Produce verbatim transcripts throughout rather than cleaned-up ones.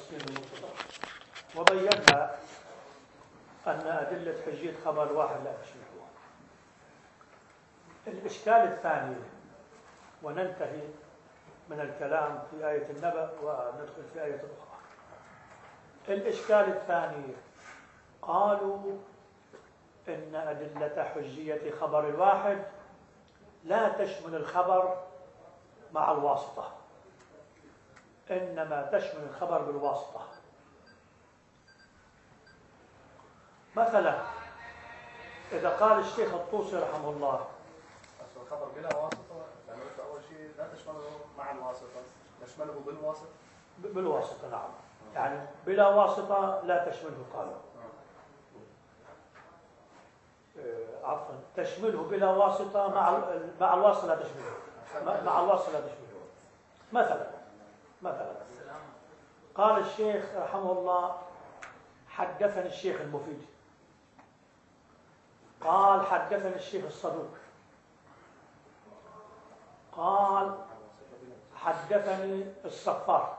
تفصيل المنتظر، وبينا أن أدلة حجية خبر واحد لا تشبهه. الإشكال الثاني، وننتهي من الكلام في آية النبأ وندخل في آية أخرى. الإشكال الثاني، قالوا إن أدلة حجية خبر الواحد لا تشمل الخبر مع الواسطة، إنما تشمل الخبر بالواسطة. مثلا إذا قال الشيخ الطوسي رحمه الله الخبر بلا واسطة، يعني أول شيء لا تشمله مع الواسطة، تشمله بالواسطة. بالواسطة نعم، يعني بلا واسطة لا تشمله. قالوا عفوا تشمله بلا واسطة، مع مع الواسطة لا تشمله، مع الواسطة لا تشمله. مثلا مثلا قال الشيخ رحمه الله حدثني الشيخ المفيد، قال حدثني الشيخ الصدوق، قال حدثني الصفار،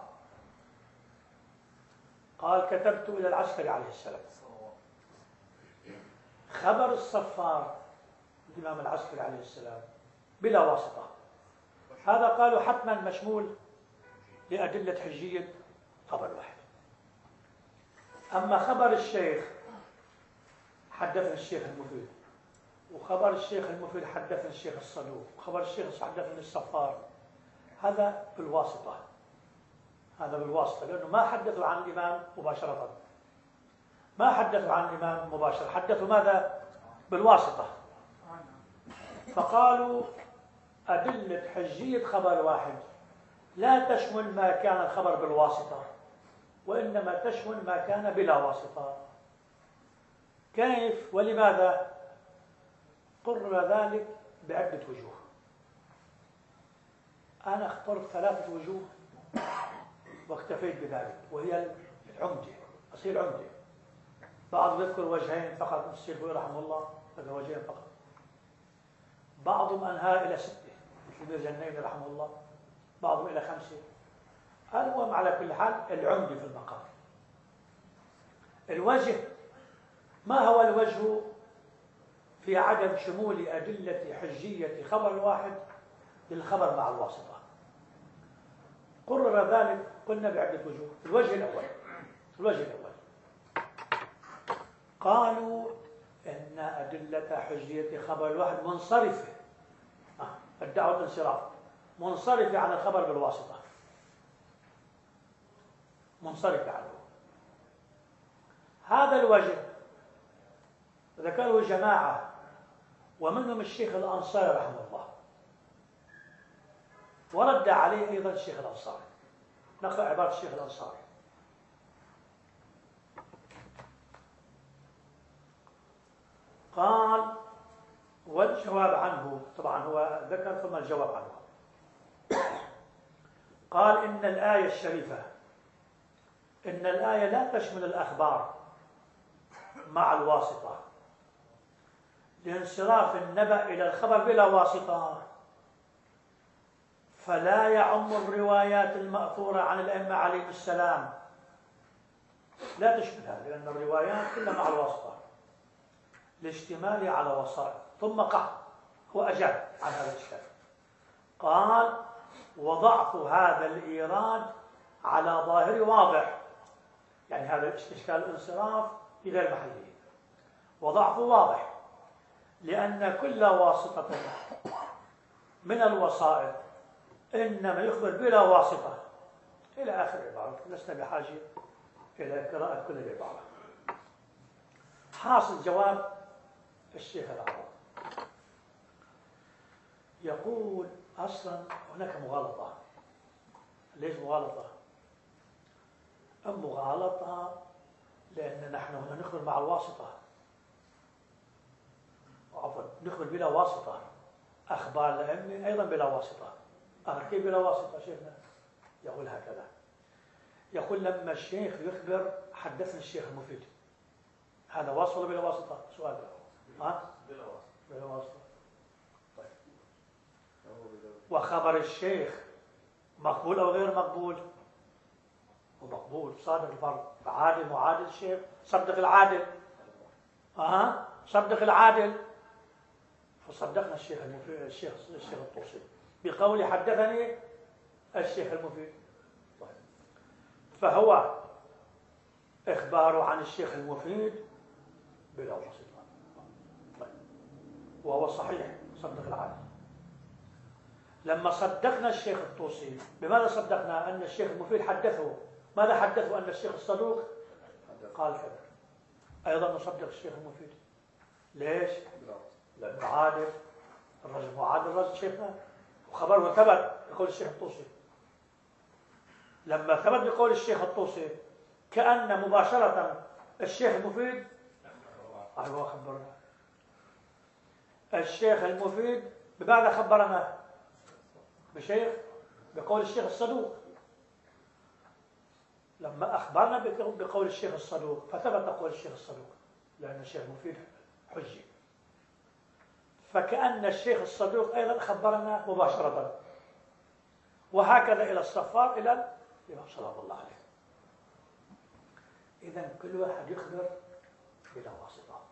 قال كتبت إلى العسكري عليه السلام. خبر الصفار الإمام العسكري عليه السلام بلا واسطة، هذا قالوا حتما مشمول لأدلة حجية خبر واحد. أما خبر الشيخ حدثني الشيخ المفيد، وخبر الشيخ المفيد حدثني الشيخ الصدوق، وخبر الشيخ حدثني الصفار، هذا بالواسطة، هذا بالواسطة، لأنه ما حدثوا عن الإمام مباشرة، ما حدثوا عن الإمام مباشرة، حدثوا ماذا؟ بالواسطة. فقالوا أدلة حجية خبر واحد لا تشمل ما كان الخبر بالواسطة، وإنما تشمل ما كان بلا واسطة. كيف ولماذا؟ قرر ذلك بعدة وجوه. أنا اخترت ثلاثة وجوه واكتفيت بذلك، وهي العمدة، أصير عمدة. بعض يذكر وجهين فقط، الشيخ رحمه الله ذكر وجهين فقط، بعضهم أنهى إلى ستة مثل مير جنين رحمه الله، بعضهم إلى خمسة. المهم على كل حال العمدة في المقام. الوجه، ما هو الوجه في عدم شمول أدلة حجية خبر واحد للخبر مع الواسطة؟ قرر ذلك قلنا بعدة وجوه. الوجه الأول الوجه الأول قالوا إن أدلة حجية خبر الواحد منصرفة، آه. ادعوا الانصراف، منصرفة عن الخبر بالواسطة، منصرفة عنه. هذا الوجه ذكره جماعة ومنهم الشيخ الأنصاري رحمه الله، ورد عليه أيضا الشيخ الأنصاري. نقرأ عبارة الشيخ الأنصاري: قال والجواب عنه، طبعا هو ذكر ثم الجواب عنه. قال إن الآية الشريفة إن الآية لا تشمل الأخبار مع الواسطة لانصراف النبأ إلى الخبر بلا واسطة، فلا يعم الروايات المأثورة عن الأئمة عليهم السلام، لا تشملها، لأن الروايات كلها مع الواسطة لاشتمال على وسائط. ثم قال، هو أجاب عن هذا الإشكال، قال وضعف هذا الإيراد على ظاهر واضح، يعني هذا الإشكال الانصراف في غير محله، وضعف واضح، لأن كل واسطة من الوسائط إنما يخبر بلا واسطة، إلى آخر العبارة. لسنا بحاجة إلى قراءة كل العبارة. حاصل جواب الشيخ الأعظم يقول أصلا هناك مغالطة. ليش مغالطة؟ أم مغالطة لأن نحن هنا نخبر مع الواسطة، عفوا نخبر بلا واسطة، أخبار الأئمة أيضا بلا واسطة. أخر كيف بلا واسطة شيخنا؟ يقول هكذا، يقول لما الشيخ يخبر حدثنا الشيخ المفيد، هذا واسطة ولا بلا واسطة؟ سؤال ها؟ بلا واسطة. بلا واسطة. طيب. وخبر الشيخ مقبول أو غير مقبول؟ ومقبول صادق الفرد، عادل معادل الشيخ، صدق العادل. أه؟ صدق العادل. فصدقنا الشيخ المفيد الشيخ الشيخ الطوسي بقول حدثني الشيخ المفيد. فهو إخباره عن الشيخ المفيد بلا واسطة، وهو صحيح صدق العادل. لما صدقنا الشيخ الطوسي، بماذا صدقنا؟ أن الشيخ المفيد حدثه. ماذا حدثه؟ أن الشيخ الصدوق قال كذا. أيضا نصدق الشيخ المفيد. ليش؟ لأنه عادل، الرجل معادل الرجل شيخنا، وخبره ثبت بقول الشيخ الطوسي. لما ثبت بقول الشيخ الطوسي كأن مباشرة الشيخ المفيد أيوه خبرنا. الشيخ المفيد بماذا خبرنا؟ بشيخ بقول الشيخ الصدوق. لما أخبرنا بقول الشيخ الصدوق فثبت قول الشيخ الصدوق، لأن الشيخ المفيد حجي. فكأن الشيخ الصدوق أيضا خبرنا مباشرة، وهكذا إلى الصفار إلى الإمام صلى الله عليه. إذن كل واحد يخبر بلا واسطة.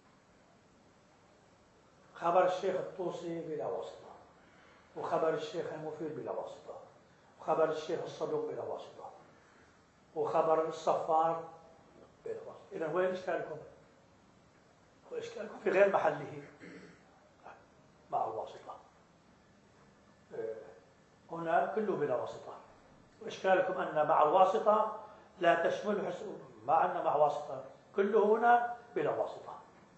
خبر الشيخ الطوسي بلا واسطة، وخبر الشيخ المفيد بلا واسطة، وخبر الشيخ الصدوق بلا واسطة، وخبر الصفار بلا واسطة. إذن وين إشكالكم؟ وإشكالكم في غير محله مع الواسطة. هنا كله بلا واسطة، وإشكالكم أن مع الواسطة لا تشمل حسن، مع أن مع واسطة كله هنا بلا واسطة.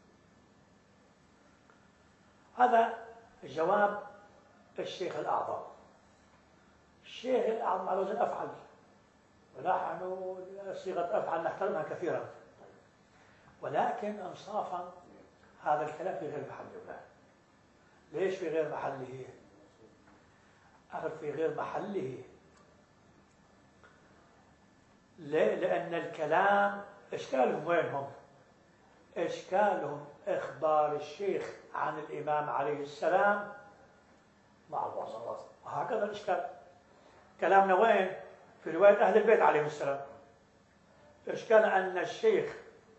هذا جواب الشيخ الأعظم. الشيخ الأعظم على وزن أفعل، ونحن صيغة أفعل نحترمها كثيرا، ولكن إنصافا هذا الكلام في غير محله. ليش في غير محله؟ أخذ في غير محله ليه؟ لأن الكلام إشكالهم وينهم؟ إشكالهم إخبار الشيخ عن الإمام عليه السلام مع الواسطة، وهكذا الإشكال. كلامنا وين؟ في رواية أهل البيت عليهم السلام. إشكال أن الشيخ،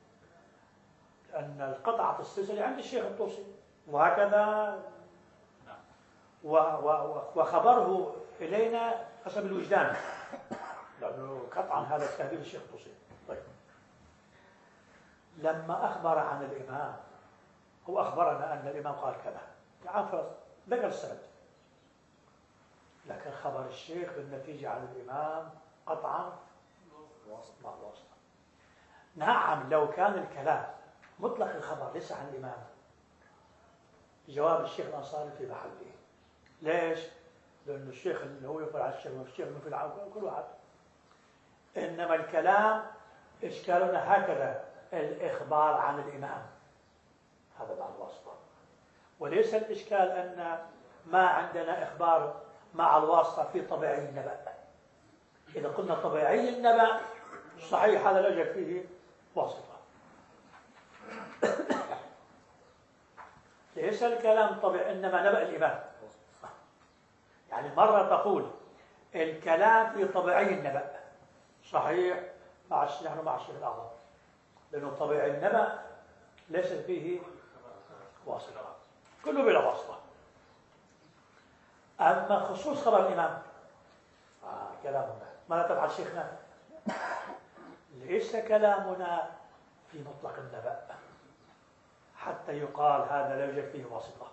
أن القطعة السلسلة عند الشيخ الطوسي، وهكذا و و وخبره إلينا حسب الوجدان، لأنه قطعا هذا تهديد الشيخ الطوسي. طيب، لما أخبر عن الإمام، هو أخبرنا أن الإمام قال كذا، تعال ذكر السند، لكن خبر الشيخ بالنتيجة عن الإمام قطعا مع الواسطة. نعم، لو كان الكلام مطلق الخبر ليس عن الإمام، جواب الشيخ الأنصاري في محله. ليش؟ لأن الشيخ اللي هو يقول على الشيخ والشيخ في العام كل واحد. إنما الكلام إشكالنا هكذا، الإخبار عن الإمام هذا مع الواسطة، وليس الإشكال أن ما عندنا إخبار مع الواسطة في طبيعي النبأ. إذا قلنا طبيعي النبأ صحيح هذا لا يوجد فيه واسطة. ليس الكلام طبيعي، إنما نبأ الإمام. يعني مرة تقول الكلام في طبيعي النبأ صحيح مع نحن مع الشيخ الأعظم، لأنه طبيعي النبأ ليس فيه واسطة، كله بلا واسطة. أما خصوص خبر الإمام آه كلامنا ماذا تفعل شيخنا؟ ليس كلامنا في مطلق النبأ حتى يقال هذا لا يوجد فيه واسطة.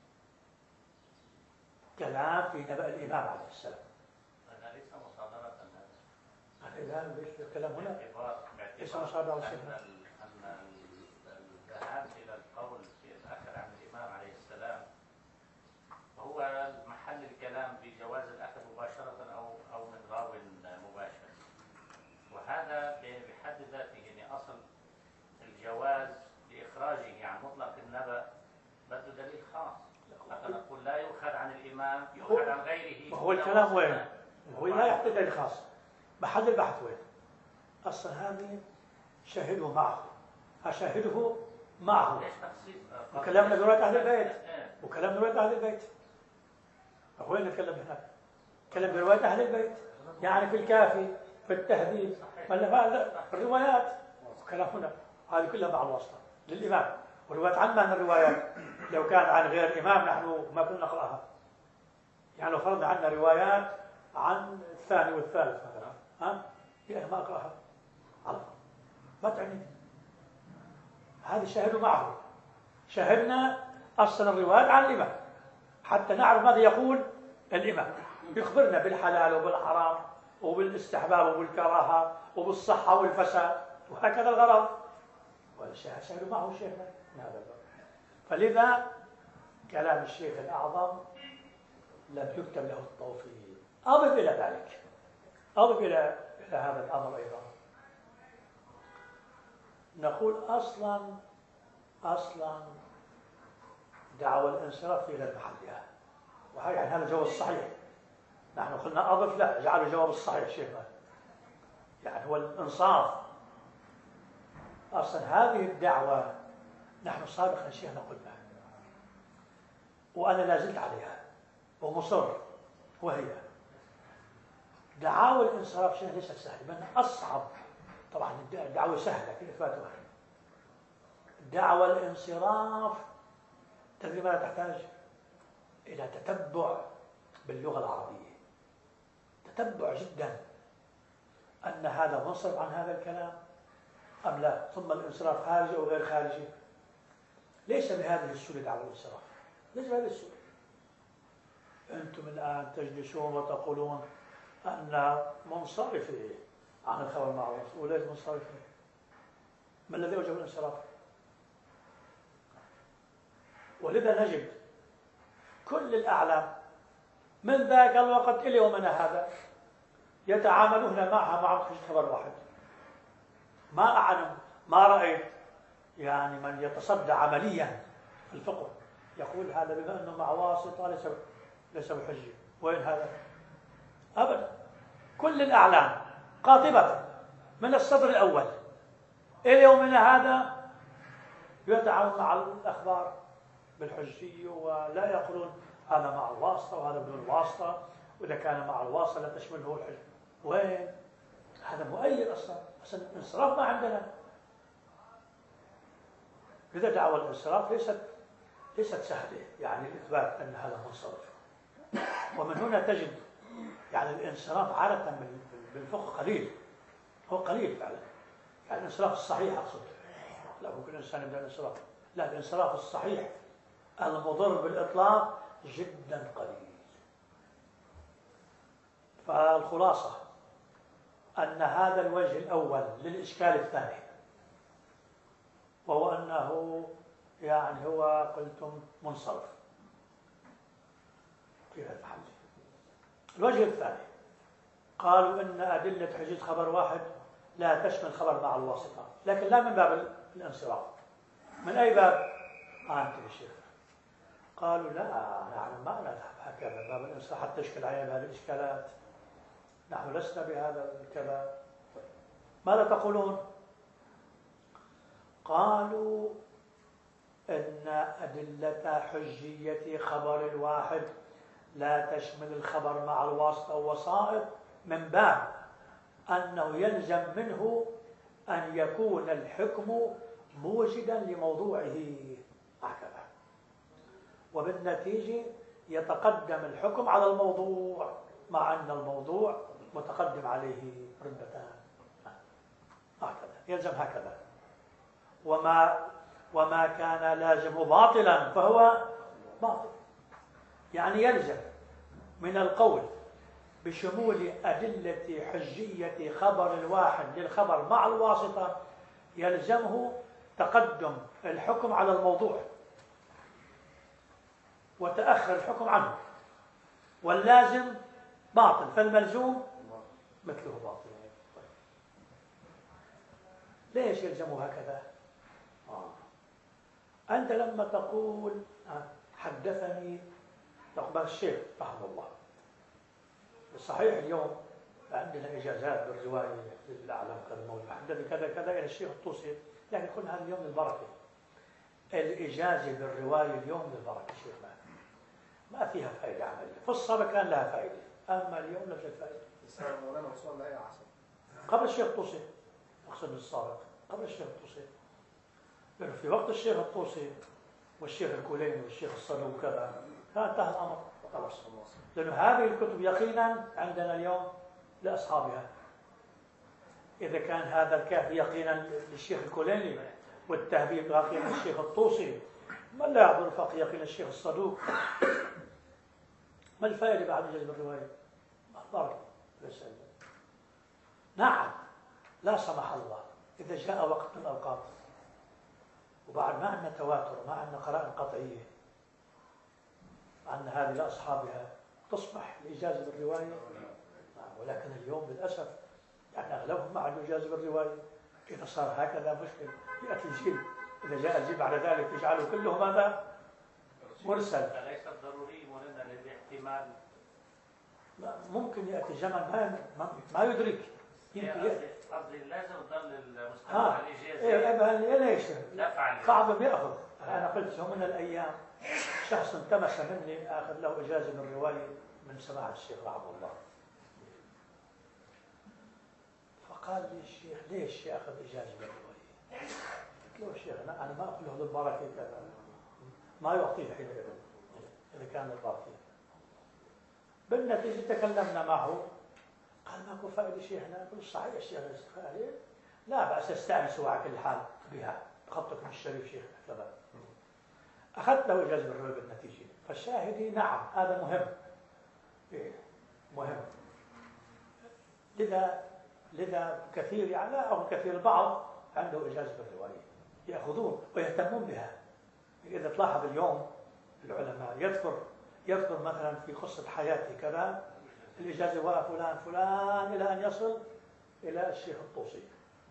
كلام في نبأ الإمام عليه السلام. هذا ليس مصادرة. هذا لا ليش الكلام هنا؟ ليس مصادرة شيخنا. أن الذهاب إلى القول في الأثر عن الإمام عليه السلام هو محل الكلام بجواز الأثر مباشرة أو أو من راو مباشر، وهذا بحد ذاته يعني أصل الجواز لإخراجه عن مطلق النبأ بده دليل خاص. حتى نقول لا يؤخذ عن الإمام يؤخذ عن غيره. وهو الكلام وين؟ هو لا يحتاج دليل خاص. محل البحث وين؟ أصلا هذه شاهده معه، أشاهده معه. وكلامنا برواية أهل البيت، وكلامنا برواية أهل البيت. وين نتكلم هناك؟ نتكلم برواية أهل البيت، يعني في الكافي بالتهذيب. هذا الروايات كلامنا هذه كلها مع الواسطة للإمام. والروايات عن من الروايات لو كان عن غير إمام نحن ما كنا نقرأها. يعني لو فرضنا عندنا روايات عن الثاني والثالث مثلا، ها يعني ما أقرأها على طول، ما تعني. هذه شاهدوا معه، شاهدنا أصلا الروايات عن الإمام حتى نعرف ماذا يقول الإمام، يخبرنا بالحلال وبالحرام وبالاستحباب وبالكراهة وبالصحة والفساد وهكذا الغرض. والشاهد شاهدوا معه شيخنا هذا الباب. فلذا كلام الشيخ الأعظم لم يكتب له التوفيق. أضف إلى ذلك، أضف إلى إلى هذا الأمر أيضا، نقول أصلا أصلا دعوى الانصراف في غير محلها، وهي يعني هذا الجواب الصحيح. نحن قلنا أضف لا جعل الجواب الصحيح شيخنا، يعني هو الإنصاف. أصلا هذه الدعوة نحن سابقا شيخنا قلنا، وأنا لا زلت عليها ومصر، وهي دعاوى الانصراف شيخنا ليست سهلة، بل أصعب. طبعا الدعوة سهلة في إثباتها. دعوى الانصراف تدري ماذا تحتاج؟ إلى تتبع باللغة العربية، تتبع جدا أن هذا منصرف عن هذا الكلام أم لا، ثم الانصراف خارجي أو غير خارجي. ليس بهذه السهولة دعوى الانصراف، ليس بهذه السهولة. أنتم الآن تجلسون وتقولون أن منصرف عن الخبر المعروف وليس منصرف. ما الذي أوجب الانصراف؟ ولذا نجد كل الأعلام من ذاك الوقت إلى يومنا هذا يتعاملون معها مع خبر واحد. ما أعلم، ما رأيت يعني من يتصدى عمليا في الفقه يقول هذا بما أنه مع واسطة ليس ليس بحجة. وين هذا؟ أبدا. كل الأعلام قاطبة من الصدر الأول إلى يومنا هذا يتعامل مع الأخبار بالحجية، ولا يقولون هذا مع الواسطة وهذا بدون الواسطة، وإذا كان مع الواسطة لا تشمله الحجة. وين؟ هذا مؤيد أصلا، أصلا الانصراف ما عندنا. لذا دعوى الانصراف ليست ليست سهلة، يعني الإثبات أن هذا منصرف. ومن هنا تجد يعني الانصراف عادة بالفقه قليل، هو قليل فعلا. يعني الانصراف الصحيح أقصد، لا ممكن الإنسان يبدأ الانصراف، لا الانصراف الصحيح المضر بالإطلاق جدا قليل. فالخلاصة أن هذا الوجه الأول للإشكال الثاني، وهو أنه يعني هو قلتم منصرف في هذا المحل. الوجه الثاني قالوا إن أدلة حجية خبر واحد لا تشمل خبر مع الواسطة، لكن لا من باب الانصراف. من أي باب؟ آه أنت يا شيخ. قالوا لا نحن ما نذهب هكذا باب الانصراف حتى تشكل علينا بهذه الإشكالات، نحن لسنا بهذا الكلام. ماذا تقولون؟ قالوا إن أدلة حجية خبر الواحد لا تشمل الخبر مع الواسطة والوسائط، من باب أنه يلزم منه أن يكون الحكم موجدا لموضوعه هكذا، وبالنتيجة يتقدم الحكم على الموضوع، مع أن الموضوع متقدم عليه ردتان هكذا، يلزم هكذا. وما وما كان لازم باطلا فهو باطل. يعني يلزم من القول بشمول أدلة حجية خبر الواحد للخبر مع الواسطة يلزمه تقدم الحكم على الموضوع وتأخر الحكم عنه، واللازم باطل فالملزوم مثله باطل. ليش يلزمه هكذا؟ آه. أنت لما تقول حدثني تقبل الشيخ رحمه الله، صحيح اليوم عندنا إجازات بالرواية للأعلام كذا موجود حدثني كذا كذا إلى الشيخ الطوسي، يعني يكون هذا اليوم للبركة. الإجازة بالرواية اليوم للبركة شيخنا، ما فيها فائدة عملية. في الصبر كان لها فائدة، أما اليوم لا فائدة. مولانا وصول لا يا حسن. قبل الشيخ الطوسي، أقصد السابق قبل الشيخ الطوسي، لأنه في وقت الشيخ الطوسي والشيخ الكوليني والشيخ الصدوق وكذا كان انتهى الأمر خلاص، لأنه هذه الكتب يقينا عندنا اليوم لأصحابها. إذا كان هذا الكافي يقينا للشيخ الكوليني والتهذيب يقينا للشيخ الطوسي، ما لا يعبر الفقه يقينا للشيخ الصدوق، ما الفائدة بعد جذب الرواية؟ أخبار ليس. نعم لا سمح الله إذا جاء وقت من الأوقات وبعد ما عندنا تواتر، ما عندنا قرائن قطعية أن هذه لأصحابها تصبح الإجازة بالرواية. ولكن اليوم للأسف يعني أغلبهم ما عنده إجازة بالرواية. إذا صار هكذا مشكل، يأتي الجيل إذا جاء الجيل بعد ذلك يجعله كله ماذا؟ مرسل. أليس الضروري مولانا للاحتمال؟ ممكن يأتي زمن ما ما يدرك. يمكن يأتي. قصدي لازم تضل المستمع ها الإجازة. إيه ليش؟ دفعا. بعضهم يأخذ. أنا قلت يوم من الأيام شخص التمس مني آخذ له إجازة من الرواية من سماحة الشيخ رحمه الله. فقال لي الشيخ ليش يأخذ إجازة من الرواية؟ قلت له الشيخ أنا أنا ما أقول له البركة كذا، ما يعطيه حينئذ إذا كان البركة. بالنتيجة تكلمنا معه قال ماكو فائدة شيخنا. قلت صحيح الشيخ الاستفادة لا بأس استأنسوا على كل حال بها خطكم الشريف شيخنا كذا. أخذت له إجازة بالرواية بالنتيجة. فالشاهدي نعم هذا مهم. إيه مهم. لذا لذا كثير يعني لا أو كثير البعض عنده إجازة بالرواية يأخذون ويهتمون بها. إذا تلاحظ اليوم العلماء يذكر يذكر مثلا في قصة حياته كذا الإجازة وراء فلان فلان إلى أن يصل إلى الشيخ الطوسي.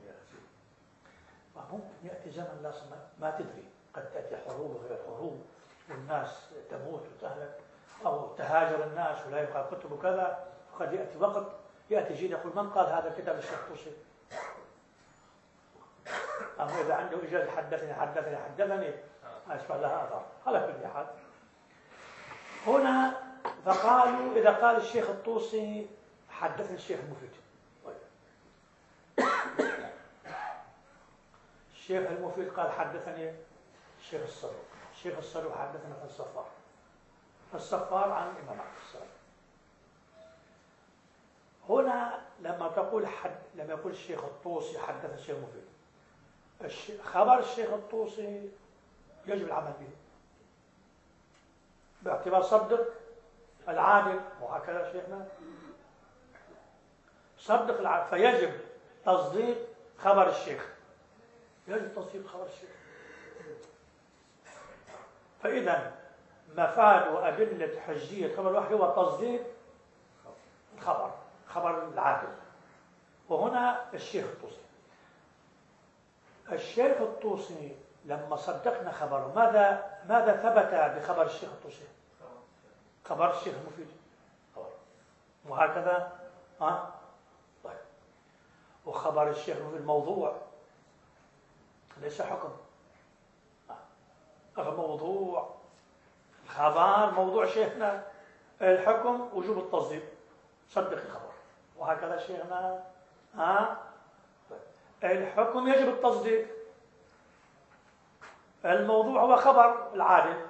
ممكن يأتي زمن لا ما تدري، قد تأتي حروب وغير حروب والناس تموت وتهلك أو تهاجر الناس ولا يبقى كتب وكذا. وقد يأتي وقت يأتي جيل يقول من قال هذا الكتاب للشيخ الطوسي؟ أما إذا عنده إجازة حدثني حدثني حدثني ما يشفع لها أثر. على كل حال هنا فقالوا إذا قال الشيخ الطوسي حدثني الشيخ المفيد. الشيخ المفيد قال حدثني الشيخ الصدوق. الشيخ الصدوق حدثنا في الصفار. الصفار عن الإمام عبد السلام. هنا لما تقول حد لما يقول الشيخ الطوسي حدث الشيخ المفيد، خبر الشيخ الطوسي يجب العمل به باعتبار صدق العادل. وهكذا شيخنا صدق العادل، فيجب تصديق خبر الشيخ. يجب تصديق خبر الشيخ. فإذا مفاد وأدلة حجية خبر الوحي هو تصديق الخبر، خبر العادل. وهنا الشيخ الطوسي الشيخ الطوسي لما صدقنا خبره ماذا ماذا ثبت بخبر الشيخ الطوسي؟ خبر الشيخ المفيد خبر. وهكذا ها طيب. وخبر الشيخ المفيد موضوع ليس حكم. آه. موضوع خبر موضوع شيخنا الحكم وجوب التصديق صدق الخبر. وهكذا شيخنا ها طيب. الحكم يجب التصديق. الموضوع هو خبر العادل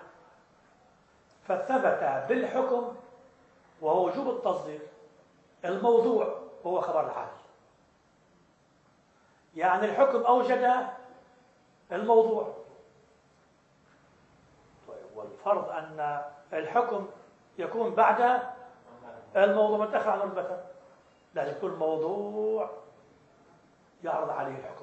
فثبت بالحكم وهو وجوب التصديق. الموضوع هو خبر العادل يعني الحكم أوجد الموضوع. طيب والفرض أن الحكم يكون بعد الموضوع متأخر عن رتبته، لازم يكون موضوع يعرض عليه الحكم.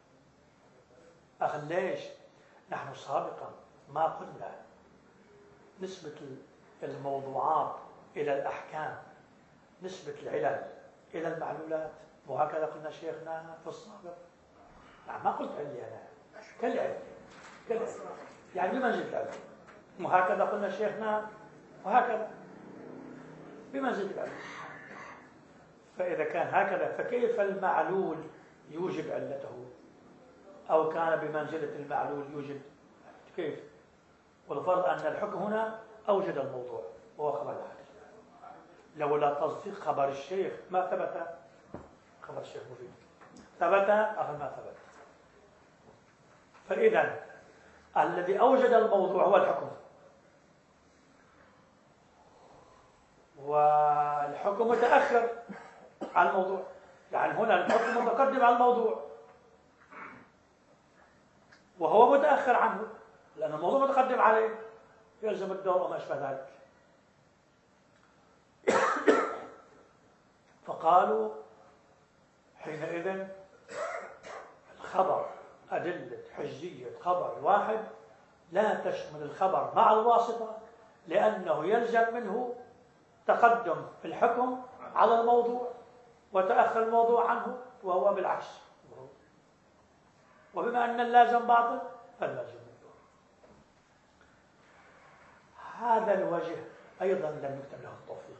أخي ليش نحن سابقا ما قلنا نسبة الموضوعات إلى الأحكام نسبة العلل إلى المعلولات؟ وهكذا قلنا شيخنا في السابق. يعني ما قلت علي أنا كالعلم كالعلم يعني بمنزل العلم. وهكذا قلنا شيخنا وهكذا بمنزل العلم. فإذا كان هكذا فكيف المعلول يوجب علته أو كان بمنزلة المعلول يوجب كيف؟ والفرض أن الحكم هنا أوجد الموضوع وهو خبر العادل. لولا تصديق خبر الشيخ ما ثبت خبر الشيخ مفيد ثبت أو ما ثبت. فإذا الذي أوجد الموضوع هو الحكم، والحكم متأخر عن الموضوع، يعني هنا الحكم متقدم على الموضوع وهو متأخر عنه، لأن الموضوع متقدم عليه يلزم الدور وما أشبه ذلك. فقالوا حينئذ الخبر أدلة حجية خبر واحد لا تشمل الخبر مع الواسطة، لأنه يلزم منه تقدم في الحكم على الموضوع وتأخر الموضوع عنه، وهو بالعكس. وبما أن اللازم باطل فاللازم الدور. هذا الوجه أيضا لم يكتب له التوفيق.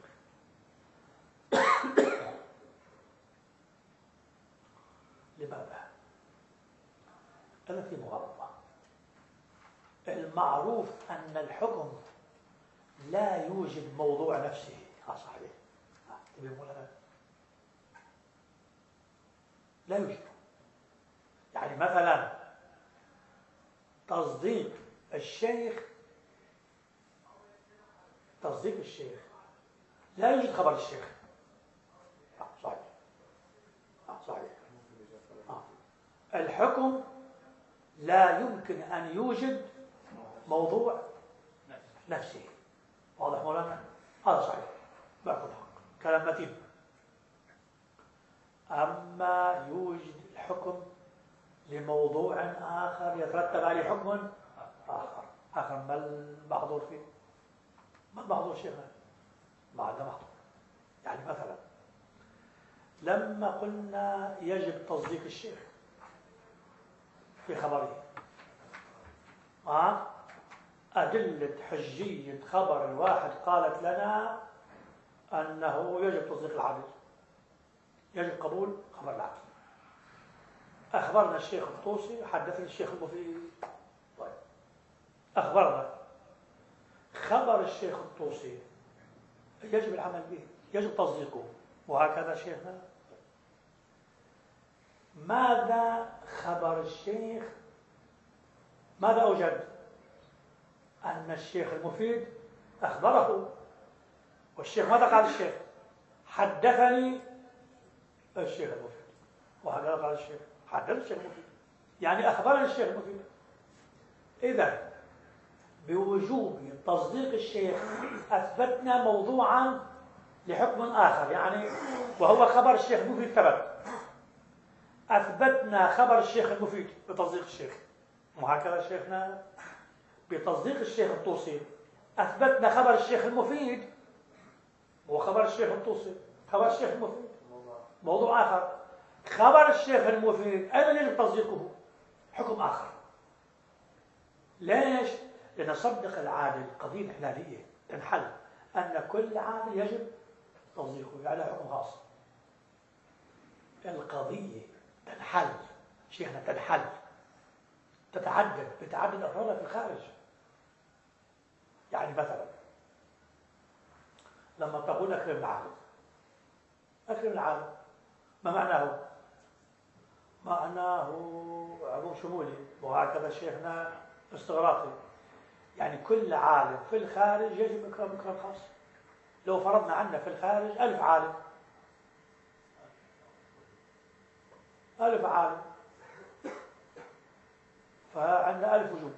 لماذا؟ أنا في مغالطة. المعروف أن الحكم لا يوجد موضوع نفسه. ها صحيح، لا يوجد. يعني مثلا تصديق الشيخ تصديق الشيخ لا يوجد خبر الشيخ. آه صحيح. آه صحيح. آه. الحكم لا يمكن أن يوجد موضوع نفسه. واضح مولانا؟ هذا صحيح، باقي الحق، كلام متين. أما يوجد الحكم لموضوع آخر يترتب عليه حكم آخر آخر ما المحظور فيه؟ ما المحظور شيخنا؟ ما عندنا محظور. يعني مثلا لما قلنا يجب تصديق الشيخ في خبره، آه؟ أدلة حجية خبر الواحد قالت لنا أنه يجب تصديق العدل، يجب قبول خبر العدل. أخبرنا الشيخ الطوسي، حدثني الشيخ المفيد. طيب أخبرنا خبر الشيخ الطوسي يجب العمل به، يجب تصديقه، وهكذا شيخنا. ماذا خبر الشيخ؟ ماذا أوجد؟ أن الشيخ المفيد أخبره، والشيخ ماذا قال الشيخ؟ حدثني الشيخ المفيد، وهكذا قال الشيخ حدث الشيخ المفيد، يعني أخبرني الشيخ المفيد. إذا بوجوب تصديق الشيخ أثبتنا موضوعا لحكم آخر، يعني وهو خبر الشيخ المفيد ثبت، أثبتنا خبر الشيخ المفيد بتصديق الشيخ، وهكذا شيخنا بتصديق الشيخ الطوسي أثبتنا خبر الشيخ المفيد وخبر الشيخ الطوسي. خبر الشيخ المفيد موضوع آخر، خبر الشيخ المفيد أيضا يجب تصديقه، حكم آخر. ليش؟ لنصدق العادل. قضية الإحلالية تنحل أن كل عادل يجب تصديقه، يعني حكم خاص. القضية تنحل شيخنا، تنحل تتعدد بتعدد أفرادها في الخارج. يعني مثلا لما تقول أكرم العالم، أكرم العالم ما معناه؟ معناه عموم شمولي، وهكذا شيخنا استغراقي. يعني كل عالم في الخارج يجب إكرام إكرام خاص. لو فرضنا عنا في الخارج ألف عالم ألف عالم فعندنا ألف وجوب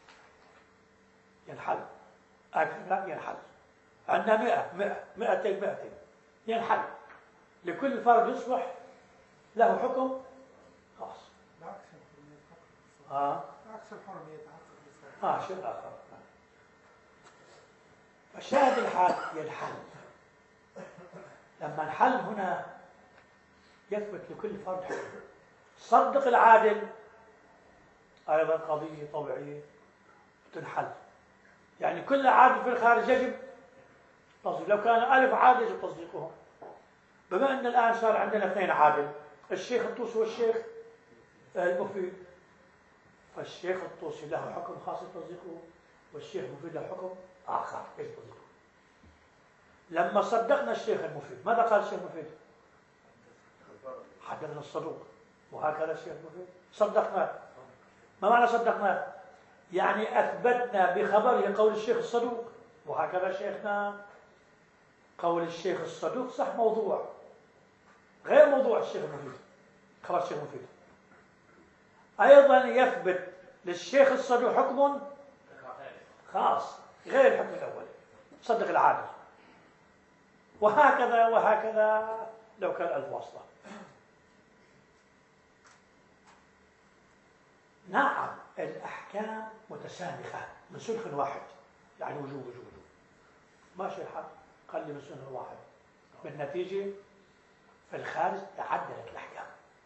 ينحل، أكثر ينحل. عندنا مئة مئة مئتين مئتين ينحل، لكل فرد يصبح له حكم خاص. بعكس الحرمية تحقق آه بعكس الحرمية تحقق آه شيء آخر. فالشاهد الحال ينحل. لما انحل هنا يثبت لكل فرد حكم. صدق العادل أيضا قضية طبيعية تنحل، يعني كل عادل في الخارج يجب تصديق. لو كان ألف عادل يجب تصديقهم. بما أن الآن صار عندنا اثنين عادل، الشيخ الطوسي والشيخ المفيد، فالشيخ الطوسي له حكم خاص تصديقه، والشيخ المفيد له حكم آخر يجب تصديقه. لما صدقنا الشيخ المفيد ماذا قال الشيخ المفيد؟ حدثنا الصدوق، وهكذا الشيخ مفيد صدقناه. ما معنى صدقناه؟ يعني أثبتنا بخبره قول الشيخ الصدوق، وهكذا شيخنا قول الشيخ الصدوق صح موضوع غير موضوع الشيخ المفيد، خبر الشيخ المفيد. أيضا يثبت للشيخ الصدوق حكم خاص غير الحكم الأول، صدق العادل، وهكذا وهكذا لو كان ألف واسطة. نعم الأحكام متسامخة من سلخ واحد، يعني وجوب وجوب وجوب ماشي الحال، قال لي من سلخ واحد، بالنتيجة في الخارج تعدلت الأحكام.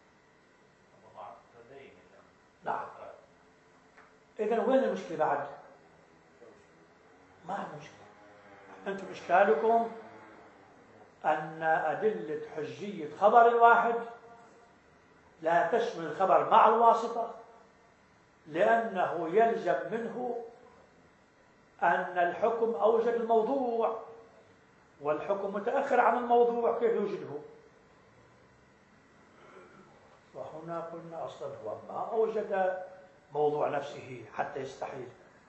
نعم. إذن وين المشكلة بعد؟ ما عندنا مشكلة. أنتم إشكالكم أن أدلة حجية خبر الواحد لا تشمل الخبر مع الواسطة، لأنه يلزم منه أن الحكم أوجد الموضوع، والحكم متأخر عن الموضوع، كيف يوجده؟ وهنا قلنا أصلا هو ما أوجد موضوع نفسه حتى يستحيل،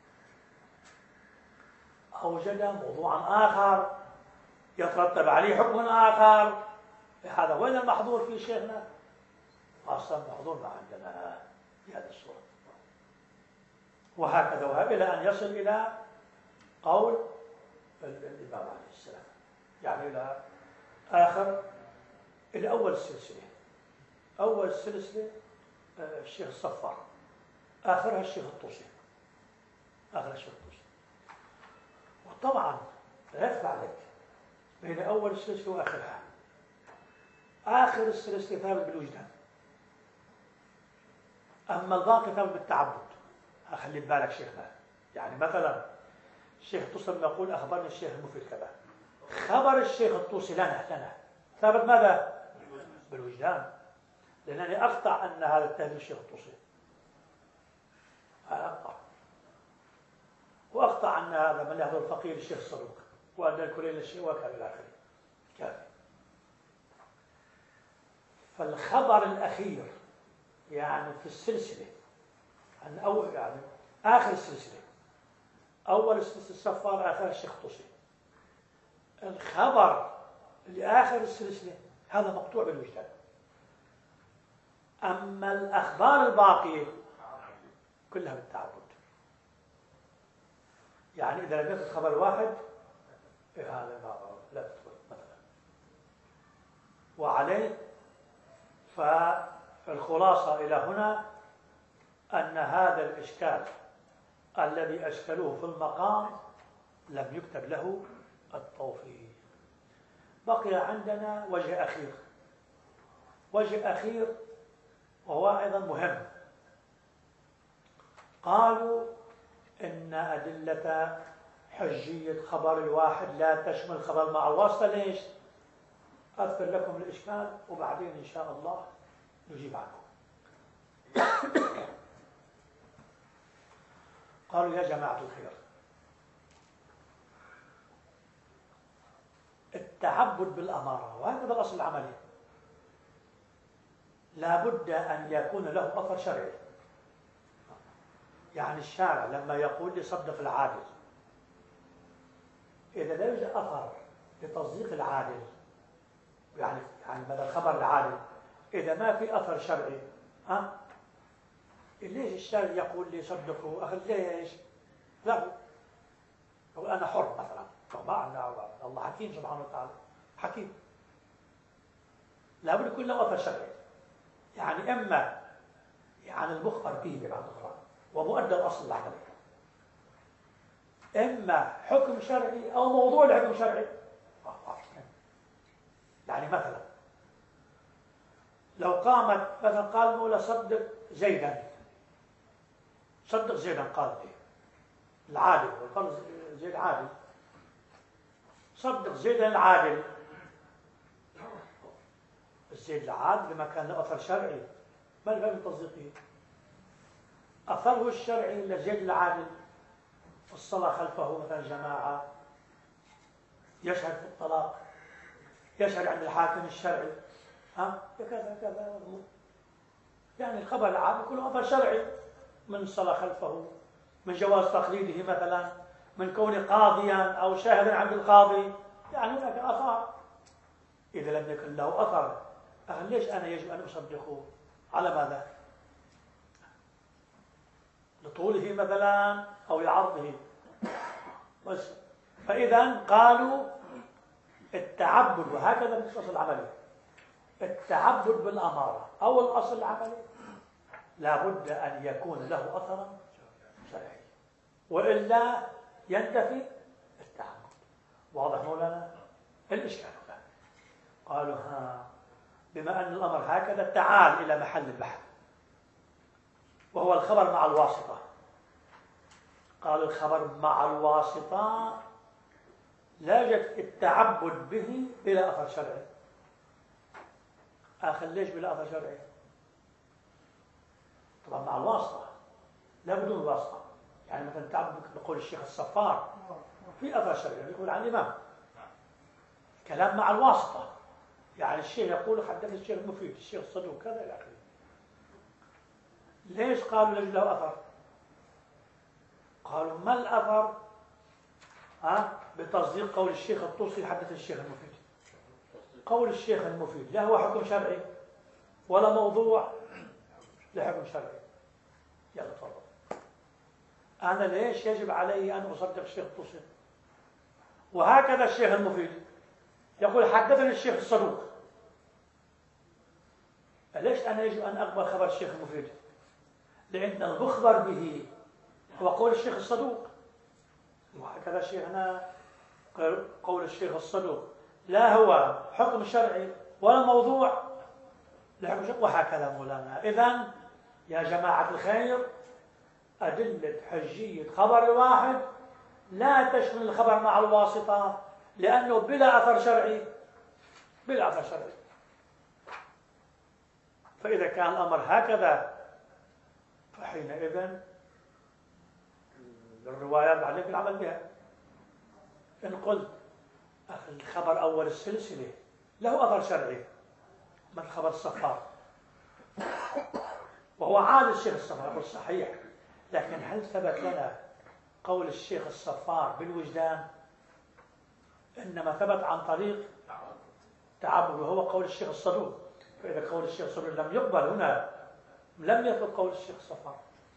أوجد موضوعا آخر يترتب عليه حكم آخر. هذا وين المحظور في شيخنا؟ أصلا المحظور ما عندنا في هذه الصورة. وهكذا وهكذا إلى أن يصل إلى قول الإمام عليه السلام، يعني إلى آخر، إلى أول السلسلة. أول السلسلة الشيخ الصفار، آخرها الشيخ الطوسي، آخرها الشيخ الطوسي. وطبعا لا يخفى عليك بين أول السلسلة وآخرها، آخر السلسلة ثابت بالوجدان، أما الباقي ثابت بالتعبد. أخلي بالك شيخنا، يعني مثلا الشيخ الطوسي لما يقول أخبرني الشيخ المفيد كذا، خبر الشيخ الطوسي لنا لنا ثابت ماذا؟ بالوجدان، لأنني أقطع أن هذا التهديد الشيخ الطوسي، أنا أقطع، وأقطع أن هذا من يحضر الفقير الشيخ الصدوق، وأن الكليل الشيخ وكذا إلى آخره. كافي. فالخبر الأخير يعني في السلسلة، أن أول يعني آخر السلسلة، أول السلسلة الصفار، آخر الشيخ الطوسي. الخبر اللي آخر السلسلة هذا مقطوع بالوجدان. أما الأخبار الباقية كلها بالتعبد. يعني إذا لم يكن خبر واحد هذا لا تدخل مثلا. وعليه فالخلاصة إلى هنا أن هذا الإشكال الذي أشكلوه في المقام لم يكتب له التوفيق. بقي عندنا وجه أخير، وجه أخير وهو أيضا مهم. قالوا إن أدلة حجية خبر الواحد لا تشمل خبر مع الواسطة. ليش؟ أذكر لكم الإشكال وبعدين إن شاء الله نجيب عنه. قالوا يا جماعة الخير، التعبد بالأمارة، وهكذا الأصل العملي، لا بد أن يكون له أثر شرعي. يعني الشارع لما يقول لي صدق العادل، إذا لا يوجد أثر لتصديق العادل، يعني يعني بدل الخبر العادل، إذا ما في أثر شرعي، ها ليش الشارع يقول لي صدقوا؟ أخي ليش؟ لا، يقول أنا حر مثلا، ما الله حكيم سبحانه وتعالى، حكيم، لابد يكون له أثر شرعي. يعني إما يعني المخبر به ببعض الأخرى ومؤدى الأصل العملي، إما حكم شرعي أو موضوع لحكم شرعي. يعني مثلا لو قامت مثلا قال المولى صدق زيدا، صدق زيدا، قال به العادل، وقال زيد عادل، صدق زيدا العادل. الزيد العادل لما كان له أثر شرعي ما الفرق من تصديقه؟ أثره الشرعي لزيد العادل الصلاة خلفه مثلا جماعة، يشهد في الطلاق، يشهد عند الحاكم الشرعي، ها كذا كذا، يعني الخبر العام يكون خبر شرعي، من صلى خلفه، من جواز تقليده مثلا، من كونه قاضيا أو شاهدا عند القاضي، يعني هناك آثار. إذا لم يكن له أثر، أخي ليش أنا يجب أن أصدقه؟ على ماذا؟ لطوله مثلا أو لعرضه بس. فإذا قالوا التعبد، وهكذا بالأصل العملي، التعبد بالأمارة أو الأصل العملي لا بد أن يكون له أثرا شرعي، وإلا ينتفي التعبد. واضح مولانا؟ الإشكال هنا قالوا ها، بما أن الأمر هكذا تعال إلى محل البحث، وهو الخبر مع الواسطة. قالوا الخبر مع الواسطة لا يوجد التعبد به بلا أثر شرعي. آخر ليش بلا أثر شرعي؟ طبعا مع الواسطة لا بدون واسطة. يعني مثلا تعبد بقول الشيخ الصفار في أثر شرعي يقول عن الإمام، كلام مع الواسطة، يعني الشيخ يقول حدث الشيخ المفيد الشيخ الصدوق كذا إلى آخره. ليش قالوا ليس له أثر؟ قالوا ما الأثر؟ ها؟ بتصديق قول الشيخ الطوسي حدث الشيخ المفيد. قول الشيخ المفيد لا هو حكم شرعي ولا موضوع لحكم شرعي. يلا تفضل. أنا ليش يجب علي أن أصدق الشيخ الطوسي؟ وهكذا الشيخ المفيد يقول حدثني الشيخ الصدوق، فليش أنا يجب أن أقبل خبر الشيخ المفيد؟ لأن المخبر به هو قول الشيخ الصدوق، وهكذا شيخنا قول الشيخ الصدوق لا هو حكم شرعي ولا موضوع لحكم شرعي، وهكذا مولانا. إذن يا جماعة الخير، أدلة حجية خبر واحد لا تشمل الخبر مع الواسطة، لأنه بلا أثر شرعي، بلا أثر شرعي. فإذا كان الأمر هكذا فحينئذ الروايات عليك العمل بها. إن قلت أخي الخبر أول السلسلة له أثر شرعي مثل خبر الصفار، وهو عاد الشيخ الصفار صحيح، لكن هل ثبت لنا قول الشيخ الصفار بالوجدان؟ إنما ثبت عن طريق تعبد، وهو قول الشيخ الصدوق. فإذا قول الشيخ الصدوق لم يقبل هنا، لم يثبت قول الشيخ الصفار،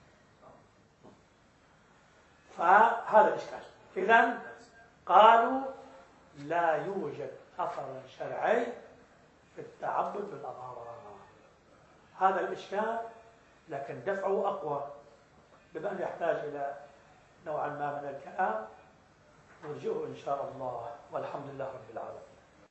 فهذا الإشكال. إذن قالوا لا يوجد أثر شرعي في التعبد بالأمارة. هذا الإشكال، لكن دفعه أقوى، بما أنه يحتاج إلى نوعا ما من الكلام نرجئه إن شاء الله، والحمد لله رب العالمين.